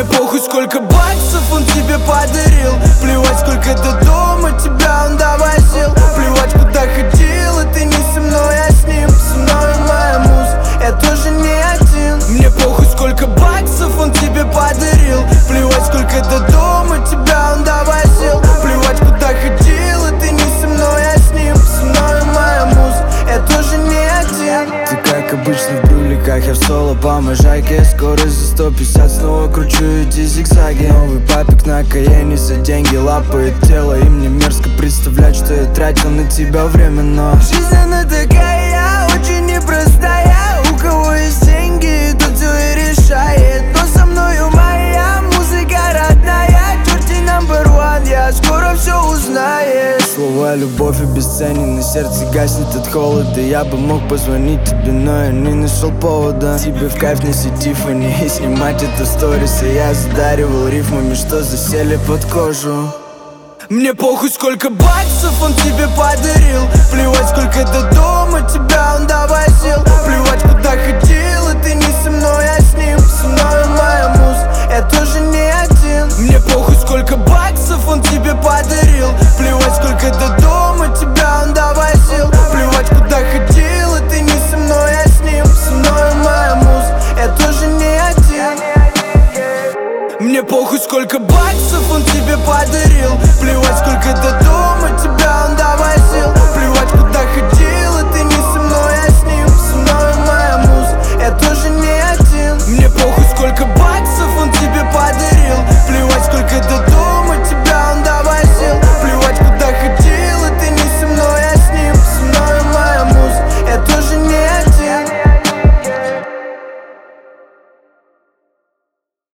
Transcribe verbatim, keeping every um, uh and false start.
Мне похуй, сколько баксов он тебе подарил. Плевать, сколько до дома тебя он довозил. Плевать, куда ходил, и ты не со мной, а с ним. Со мной моя муза, я тоже не один. Мне похуй, сколько баксов он тебе подарил. Плевать, сколько до дома тебя он довозил. Плевать, куда ходил, и ты не со мной, а с ним. Со мной моя муза, я тоже не один. Ты как обычно в брюликах, я в соло по можайке. Скорость за сто пятьдесят, снова кручу эти зигзаги. Новый папик на Каене, за деньги лапает тело. И мне мерзко представлять, что я тратил на тебя время. Но жизнь она такая, очень непростая. У кого есть деньги, тот все и решает. Но со мною моя музыка родная. Черти number one, я скоро все узнаю. слова любовь обесценены, на сердце гаснет от холода. Я бы мог позвонить тебе, но я не нашел повода. Тебе в кайф носить Тиффани и снимать это в сторис. И я задаривал рифмами, что засели под кожу. Мне похуй, сколько баксов он тебе подарил. Плевать, сколько до дома тебя он довозил. Плевать, куда ходил, и ты не со мной, а с ним. Со мной моя муза, я тоже не один. Мне похуй, сколько баксов он тебе подарил. Плевать, сколько до дома тебя он довозил. Плевать, куда ходил, и ты не со мной, а с ним. Со мной моя муза, я тоже не один. Мне похуй, сколько баксов он тебе подарил. Плевать, сколько до